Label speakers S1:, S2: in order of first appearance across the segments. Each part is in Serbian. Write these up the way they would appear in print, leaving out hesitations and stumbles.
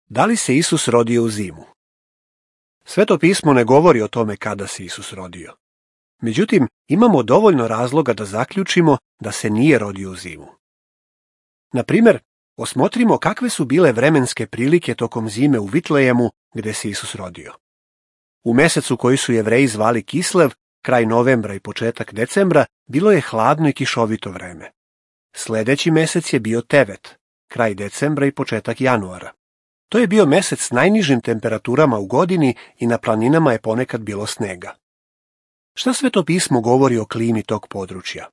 S1: Da li se Isus rodio u zimu? Sveto pismo ne govori o tome kada se Isus rodio. Međutim, imamo dovoljno razloga da zaključimo da se nije rodio u zimu. Na primjer, osmotrimo kakve su bile vremenske prilike tokom zime u Vitlejemu gdje se Isus rodio. U mjesecu koji su Jevreji zvali Kislev, kraj novembra i početak decembra, bilo je hladno i kišovito vreme. Sljedeći mjesec je bio Tevet, kraj decembra i početak januara. To je bio mjesec s najnižim temperaturama u godini i na planinama je ponekad bilo snega. Šta Sveto pismo govori o klimi tog područja?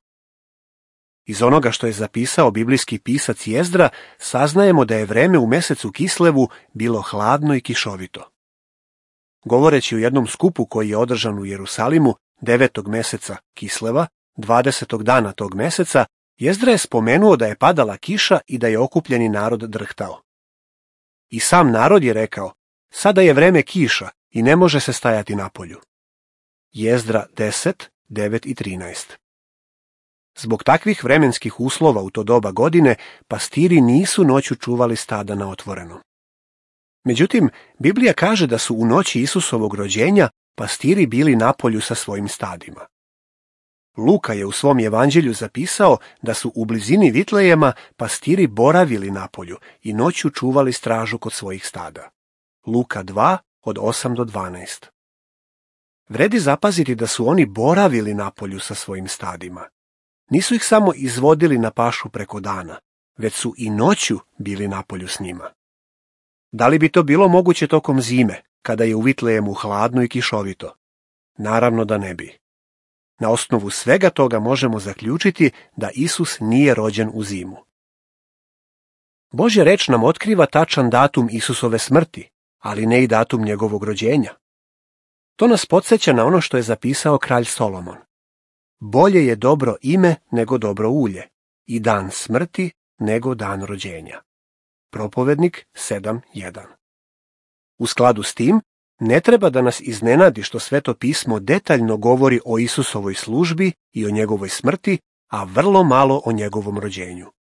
S1: Iz onoga što je zapisao biblijski pisac Jezdra, saznajemo da je vreme u mjesecu Kislevu bilo hladno i kišovito. Govoreći u jednom skupu koji je održan u Jerusalimu 9. mjeseca Kisleva, 20. dana tog mjeseca, Jezdra je spomenuo da je padala kiša i da je okupljeni narod drhtao. I sam narod je rekao, sada je vreme kiša i ne može se stajati napolju. Jezdra 10, 9 i 13. Zbog takvih vremenskih uslova u to doba godine, pastiri nisu noću čuvali stada na otvorenom. Međutim, Biblija kaže da su u noći Isusovog rođenja pastiri bili napolju sa svojim stadima. Luka je u svom evanđelju zapisao da su u blizini Vitlejema pastiri boravili napolju i noću čuvali stražu kod svojih stada. Luka 2, od 8 do 12. Vredi zapaziti da su oni boravili napolju sa svojim stadima. Nisu ih samo izvodili na pašu preko dana, već su i noću bili napolju s njima. Da li bi to bilo moguće tokom zime, kada je u Vitlejemu hladno i kišovito? Naravno da ne bi. Na osnovu svega toga možemo zaključiti da Isus nije rođen u zimu. Božja reč nam otkriva tačan datum Isusove smrti, ali ne i datum njegovog rođenja. To nas podsjeća na ono što je zapisao kralj Solomon. Bolje je dobro ime nego dobro ulje, i dan smrti nego dan rođenja. Propovednik 7.1. U skladu s tim, ne treba da nas iznenadi što Sveto pismo detaljno govori o Isusovoj službi i o njegovoj smrti, a vrlo malo o njegovom rođenju.